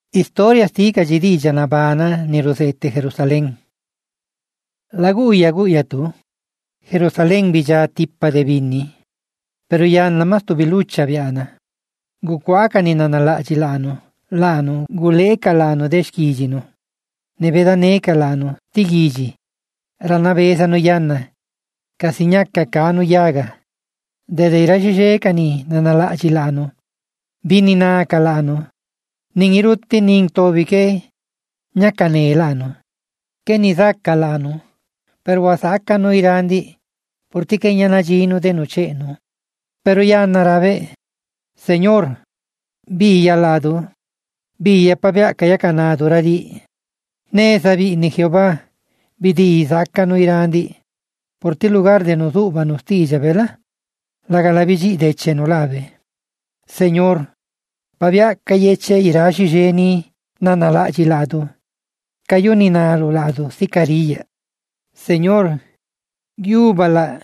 Historia stica gidigia na bana ni rosette Jerusalén. Laguya guya tu, Jerusalén bija tippa de vinni, pero yan namas tu bilucha viana. Guquaca ni nanalaci lano, guleca lano deskigino. Ne vedaneca lano, tigigi. Ranavesa no yanna, casignacca canu yaga. Dede irajijeka ni nanalaci lano, vinni naca lano. Ning irutti ning tobi ke nyakane lano. Ke ni zakka lano. Pero wasaka no irandi. Porti ke nyanajino de nocheno. Pero ya narabe. Señor. Villa lado. Villa pabiaka yakanado radi. Ne sabi ni Jehová. Vidi zakka no irandi. Porti lugar de nozuba nostilla vela. La galavigi de chenolave. Señor. Pabiaka yeche irashi jeni nanalaci lado. Cayuni nalo lado sicaria. Señor, giubala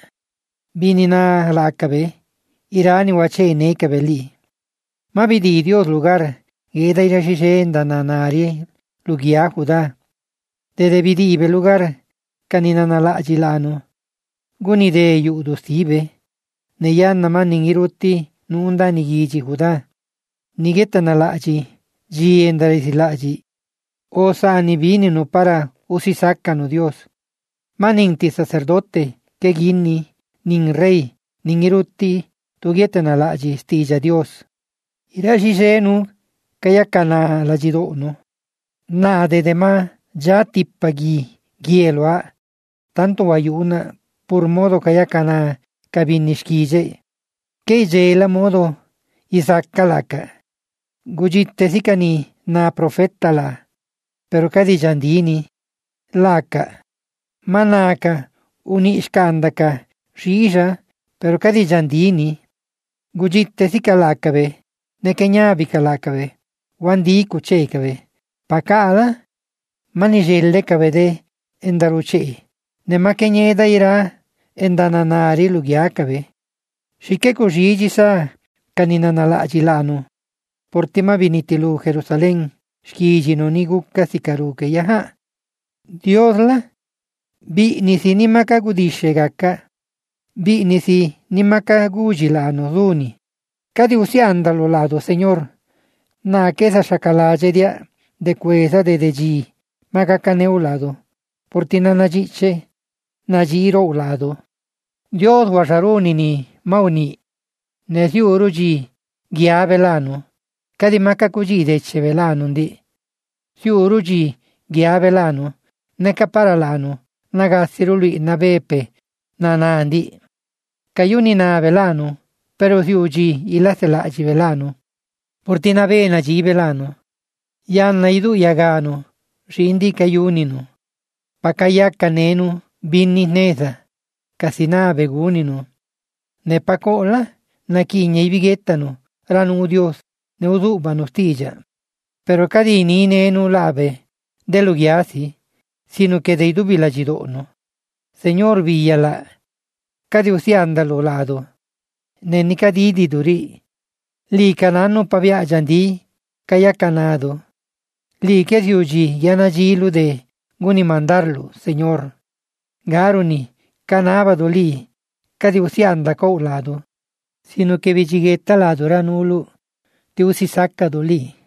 binina lakabe, irani wache nekabeli. Ma vidi Dios lugar, eda irashi jenda nanari, lugia juda. Dede vidibe lugar, kanina nalaci lano. Guni de yudustibe, neyan namanin iruti, nunda nigiji juda. Nigeta nalaci, ji endarisilaci. O sani vinino para usisacano Dios. Maninti sacerdote, que ginni, nin rey, nin iruti, tugieta nalaci stilla Dios. Irashi jenu, kayakana la jidono. Na de dema, ya tipagi, gieloa. Tanto ayuna, por modo kayakana, kabinishkije. Que jela modo, isakalaka. Gujite sikani na profeta la, pero kadi jandini, laka, manaka, unishkandaka, shija, pero kadi jandini, gujite sikalakabe, nekenyabi kalakabe, wandi kuchekabe, pakala, manijelle kabede, endaruche, nemakenyeda ira, endananari lugiakabe, shike kujijisa, kaninanalaci lano. Portima vinitilu Jerusalén, shkijino niguka sikaruke yaha. Dios la, bi nisi nimaka gudishe gaka, bi nisi nimaka gujilano duni. Kadi usiandalo lado, Señor, na kesa shakalaje dia, de cuesa de deji, magakaneu lado, portina najiche, najiro lado. Dios washaruni ni mauni, nesiuruji, giavelano. Kadi makakuji de chevelano ndi. Siuruji giavelano, nekaparalano, nagasiruli nabepe, nanandi. Kayuni na velano, pero siuji ilaselaji velano. Portina vena ji velano. Yanna idu yagano, shindi kayunino. Pakayaka nenu, binni neza, kasina begunino. Nepakola, nakinya ibigetano, ranu Dios. Neuduba nostilla, pero cadini nenu lave, de lugiasi, sino que de idubi la gidono. Señor villala, cadi usiandalo lado, neni cadidi duri, li canano pavia jandi, cayacanado, li que diuji yanajilu de guni mandarlo, Señor. Garuni, canabado li, cadi usianda co lado, sino que vigigeta lado ranulu, ti usi sacca do li.